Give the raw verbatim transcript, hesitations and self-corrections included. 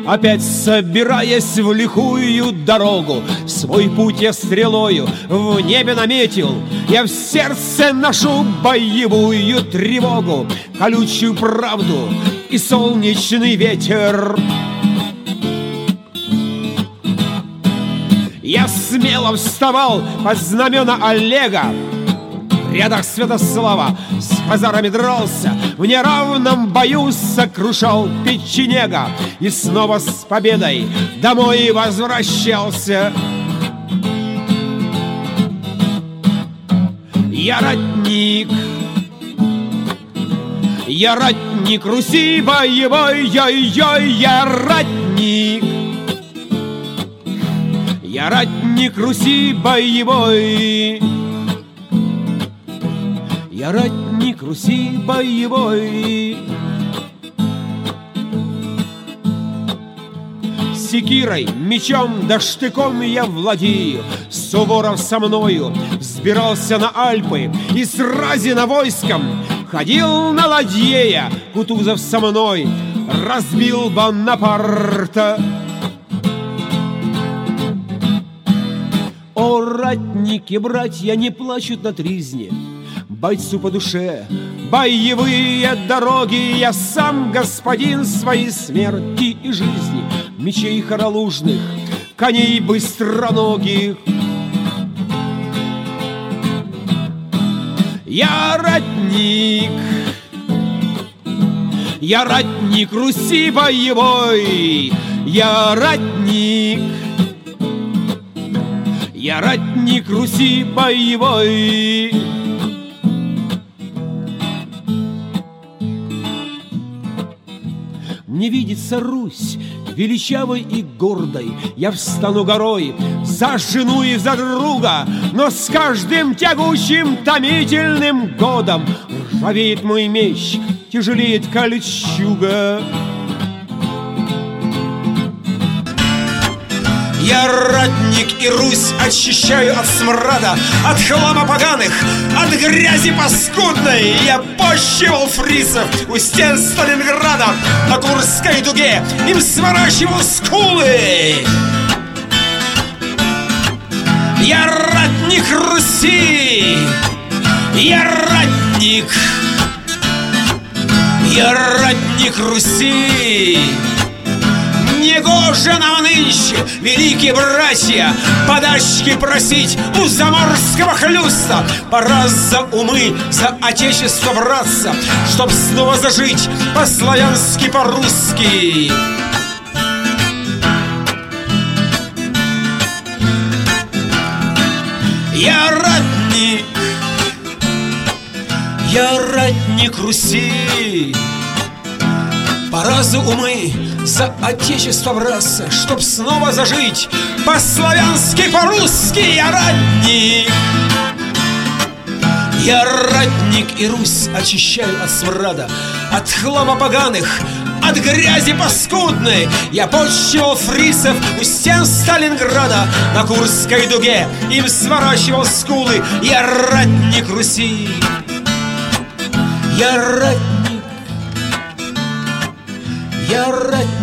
опять собираясь в лихую дорогу. Свой путь я стрелою в небе наметил, я в сердце ношу боевую тревогу, колючую правду и солнечный ветер. Я смело вставал под знамена Олега, в рядах Святослава с хазарами дрался, в неравном бою сокрушал печенега и снова с победой домой возвращался. Я ратник, я ратник Руси боевой, ой-ой, я ратник. Я ратник Руси боевой, я ратник Руси боевой. Секирой, мечом да штыком я владею, Суворов со мною взбирался на Альпы и с Разина войском ходил на ладье. Кутузов со мной разбил Бонапарта. О, ратники, братья, не плачут на тризне, бойцу по душе боевые дороги. Я сам господин своей смерти и жизни, мечей хоролужных, коней быстроногих. Я ратник, я ратник Руси боевой, я ратник, я ратник Руси боевой. Мне видится Русь величавой и гордой, я встану горой за жену и за друга, но с каждым тягучим томительным годом ржавеет мой меч, тяжелеет кольчуга. Я ратник и Русь очищаю от смрада, от хлама поганых, от грязи паскудной. Я пощивал фрисов у стен Сталинграда, на Курской дуге им сворачивал скулы. Я ратник Руси, я ратник, я ратник Руси. Негоже нам нынче, великие братья, подачки просить у заморского хлюста. Пора за умы, за отечество браться, чтоб снова зажить по-славянски, по-русски. Я ратник, я ратник Руси. Пора за умы, за отечество браться, чтоб снова зажить по-славянски, по-русски. Я ратник, я ратник и Русь очищаю от смрада, от хлама поганых, от грязи паскудной. Я почивал фрисов у стен Сталинграда, на Курской дуге им сворачивал скулы. Я ратник Руси, я ратник, я ратник.